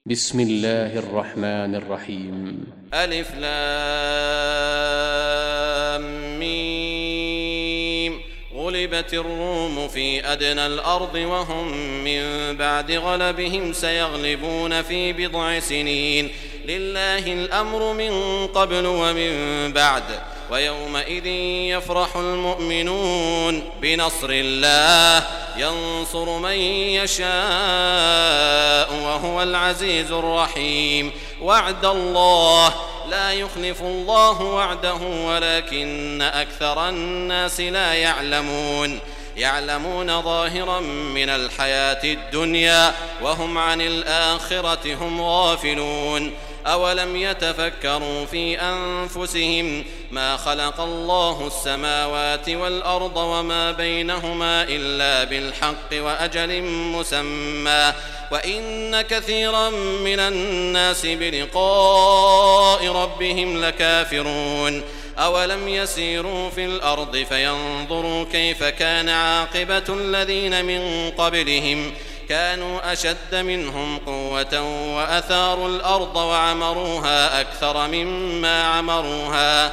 بسم الله الرحمن الرحيم. ألف لام ميم. غلبت الروم في أدنى الأرض وهم من بعد غلبهم سيغلبون في بضع سنين. لله الأمر من قبل ومن بعد ويومئذ يفرح المؤمنون بنصر الله ينصر من يشاء وهو العزيز الرحيم. وعد الله لا يخلف الله وعده ولكن أكثر الناس لا يعلمون ظاهرا من الحياة الدنيا وهم عن الآخرة هم غافلون. أولم يتفكروا في أنفسهم ما خلق الله السماوات والأرض وما بينهما إلا بالحق وأجل مسمى وإن كثيرا من الناس بلقاء ربهم لكافرون. أولم يسيروا في الأرض فينظروا كيف كان عاقبة الذين من قبلهم كانوا أشد منهم قوة وأثاروا الأرض وعمروها أكثر مما عمروها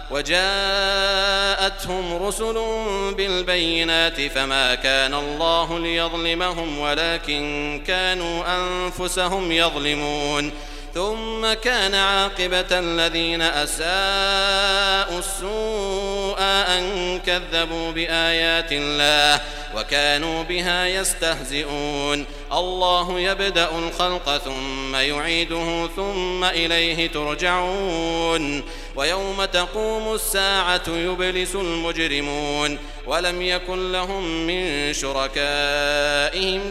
وجاءتهم رسل بالبينات فما كان الله ليظلمهم ولكن كانوا أنفسهم يظلمون. ثم كان عاقبة الذين أساءوا السوء أن كذبوا بآيات الله وكانوا بها يستهزئون. الله يبدأ الخلق ثم يعيده ثم إليه ترجعون. ويوم تقوم الساعة يبلس المجرمون ولم يكن لهم من شركائهم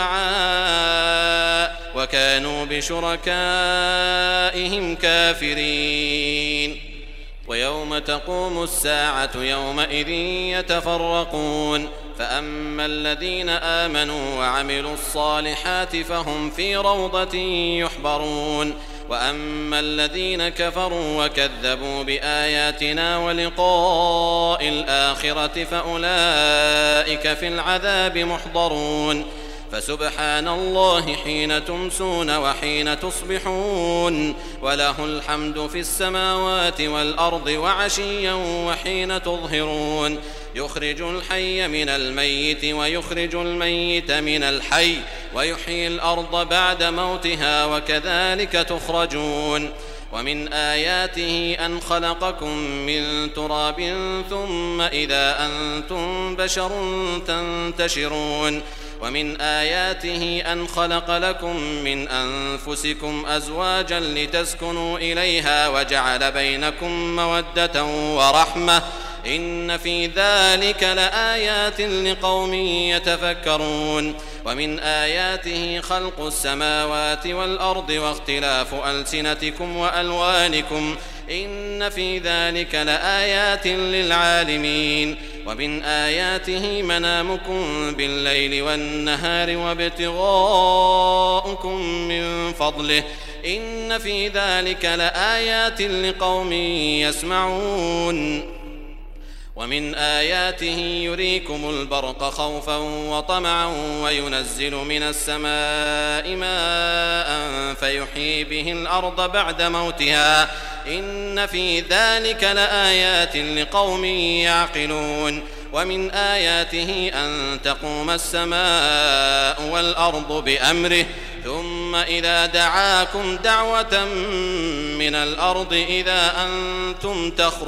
شفعاء وكانوا بشركائهم كافرين. ويوم تقوم الساعة يومئذ يتفرقون فأما الذين آمنوا وعملوا الصالحات فهم في روضة يحبرون وأما الذين كفروا وكذبوا بآياتنا ولقاء الآخرة فأولئك في العذاب محضرون. فسبحان الله حين تمسون وحين تصبحون وله الحمد في السماوات والأرض وعشيا وحين تظهرون. يخرج الحي من الميت ويخرج الميت من الحي ويحيي الأرض بعد موتها وكذلك تخرجون. ومن آياته أن خلقكم من تراب ثم إذا أنتم بشر تنتشرون. ومن آياته أن خلق لكم من أنفسكم أزواجا لتسكنوا إليها وجعل بينكم مودة ورحمة إن في ذلك لآيات لقوم يتفكرون. ومن آياته خلق السماوات والأرض واختلاف ألسنتكم وألوانكم إن في ذلك لآيات للعالمين. ومن آياته منامكم بالليل والنهار وابتغاؤكم من فضله إن في ذلك لآيات لقوم يسمعون. ومن آياته يريكم البرق خوفا وطمعا وينزل من السماء ماء فيحيي به الأرض بعد موتها إن في ذلك لآيات لقوم يعقلون. ومن آياته أن تقوم السماء والأرض بأمره ثم إذا دعاكم دعوة من الأرض إذا أنتم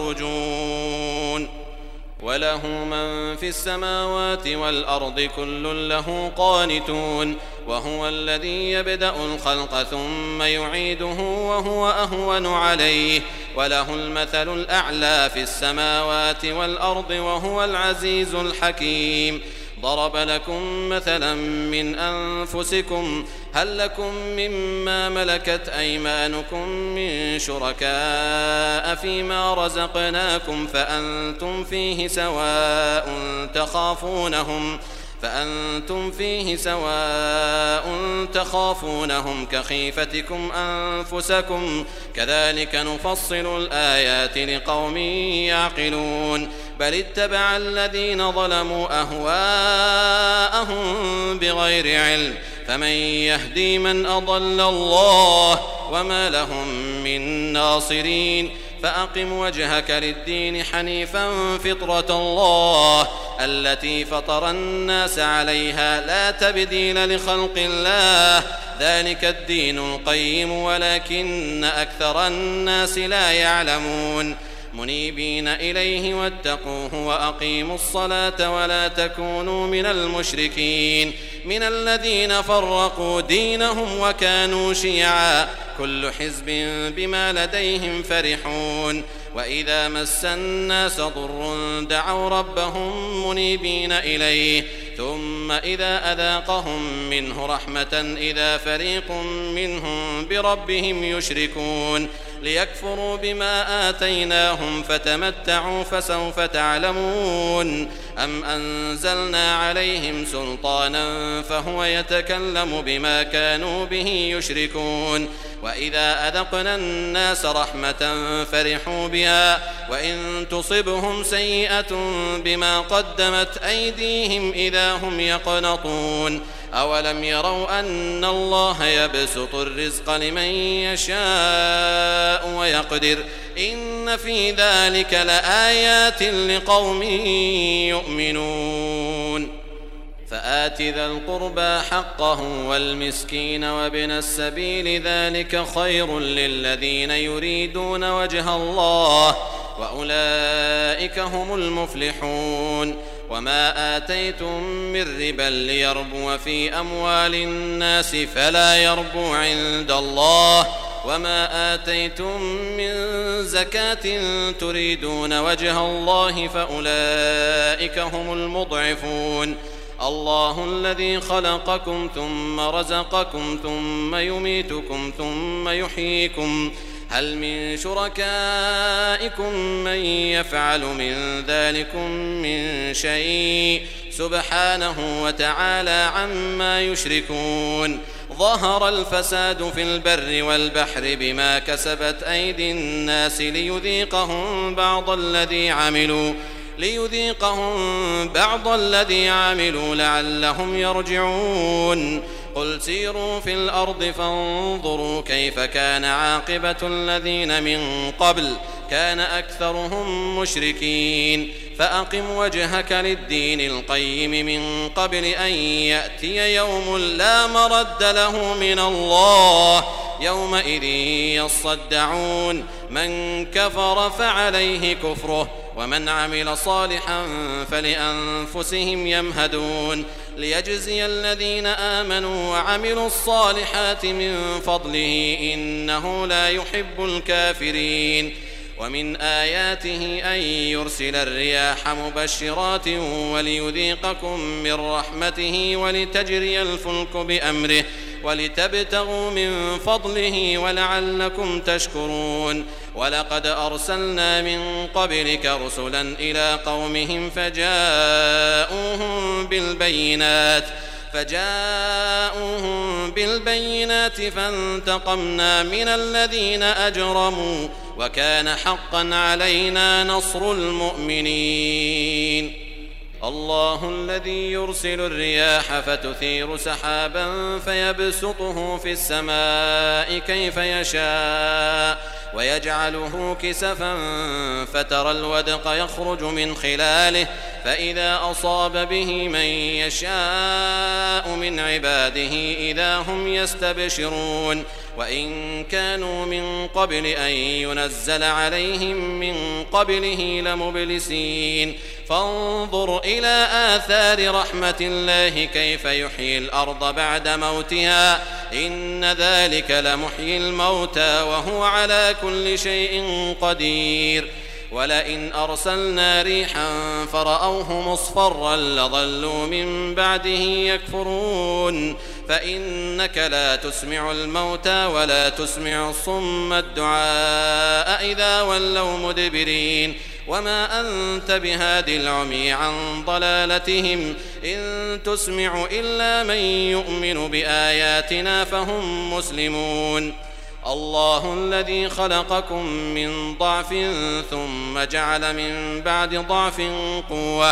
تخرجون. وله من في السماوات والأرض كل له قانتون. وهو الذي يبدأ الخلق ثم يعيده وهو أهون عليه وله المثل الأعلى في السماوات والأرض وهو العزيز الحكيم. ضرب لكم مثلا من أنفسكم هل لكم مما ملكت أيمانكم من شركاء فيما رزقناكم فأنتم فيه سواء تخافونهم كخيفتكم أنفسكم كذلك نفصل الآيات لقوم يعقلون. بل اتبع الذين ظلموا أهواءهم بغير علم فمن يهدي من أضل الله وما لهم من ناصرين فأقم وجهك للدين حنيفا فطرة الله التي فطر الناس عليها لا تبديل لخلق الله ذلك الدين القيم ولكن أكثر الناس لا يعلمون منيبين إليه واتقوه وأقيموا الصلاة ولا تكونوا من المشركين من الذين فرقوا دينهم وكانوا شيعا كل حزب بما لديهم فرحون وإذا مس الناس ضر دعوا ربهم منيبين إليه ثم إذا أذاقهم منه رحمة إذا فريق منهم بربهم يشركون ليكفروا بما آتيناهم فتمتعوا فسوف تعلمون أم أنزلنا عليهم سلطانا فهو يتكلم بما كانوا به يشركون وإذا أذقنا الناس رحمة فرحوا بها وإن تصبهم سيئة بما قدمت أيديهم إذا هم يقنطون أولم يروا أن الله يبسط الرزق لمن يشاء ويقدر إن في ذلك لآيات لقوم يؤمنون فآت ذا القربى حقه والمسكين وابن السبيل ذلك خير للذين يريدون وجه الله وأولئك هم المفلحون وما آتيتم من ربا ليربو في أموال الناس فلا يربو عند الله وما آتيتم من زكاة تريدون وجه الله فأولئك هم المضعفون الله الذي خلقكم ثم رزقكم ثم يميتكم ثم يحييكم هل من شركائكم من يفعل من ذلكم من شيء سبحانه وتعالى عما يشركون ظهر الفساد في البر والبحر بما كسبت أيدي الناس ليذيقهم بعض الذي عملوا لعلهم يرجعون قل سيروا في الأرض فانظروا كيف كان عاقبة الذين من قبل كان أكثرهم مشركين فأقم وجهك للدين القيم من قبل أن يأتي يوم لا مرد له من الله يومئذ يصدعون من كفر فعليه كفره ومن عمل صالحا فلأنفسهم يمهدون ليجزي الذين آمنوا وعملوا الصالحات من فضله إنه لا يحب الكافرين ومن آياته أن يرسل الرياح مبشرات وليذيقكم من رحمته ولتجري الفلك بأمره ولتبتغوا من فضله ولعلكم تشكرون ولقد أرسلنا من قبلك رسلا إلى قومهم فجاءوهم بالبينات فانتقمنا من الذين أجرموا وكان حقا علينا نصر المؤمنين الله الذي يرسل الرياح فتثير سحابا فيبسطه في السماء كيف يشاء ويجعله كسفا فترى الودق يخرج من خلاله فإذا أصاب به من يشاء من عباده إذا هم يستبشرون وإن كانوا من قبل أن ينزل عليهم من قبله لمبلسين فانظر إلى آثار رحمة الله كيف يحيي الأرض بعد موتها إن ذلك لمحيي الموتى وهو على كل شيء قدير ولئن أرسلنا ريحا فرأوه مصفرا لظلوا من بعده يكفرون فإنك لا تسمع الموتى ولا تسمع الصم الدعاء إذا ولوا مدبرين وما أنت بهاد العمي عن ضلالتهم إن تسمع إلا من يؤمن بآياتنا فهم مسلمون الله الذي خلقكم من ضعف ثم جعل من بعد ضعف قوة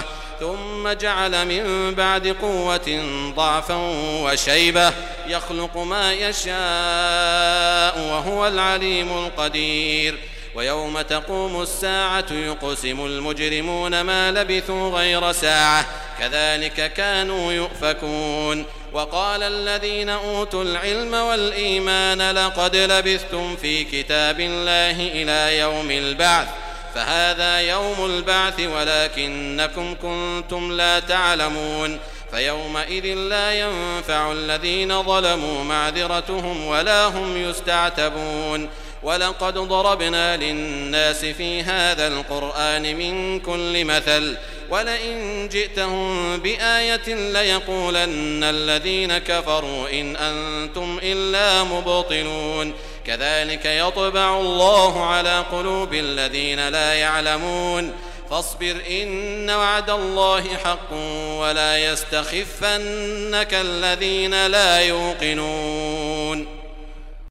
ثم جعل من بعد قوة ضعفا وشيبة يخلق ما يشاء وهو العليم القدير ويوم تقوم الساعة يقسم المجرمون ما لبثوا غير ساعة كذلك كانوا يؤفكون وقال الذين أوتوا العلم والإيمان لقد لبثتم في كتاب الله إلى يوم البعث فهذا يوم البعث ولكنكم كنتم لا تعلمون فيومئذ لا ينفع الذين ظلموا معذرتهم ولا هم يستعتبون ولقد ضربنا للناس في هذا القرآن من كل مثل ولئن جئتهم بآية ليقولن الذين كفروا إن أنتم إلا مبطلون كذلك يطبع الله على قلوب الذين لا يعلمون فاصبر إن وعد الله حق ولا يستخفنك الذين لا يوقنون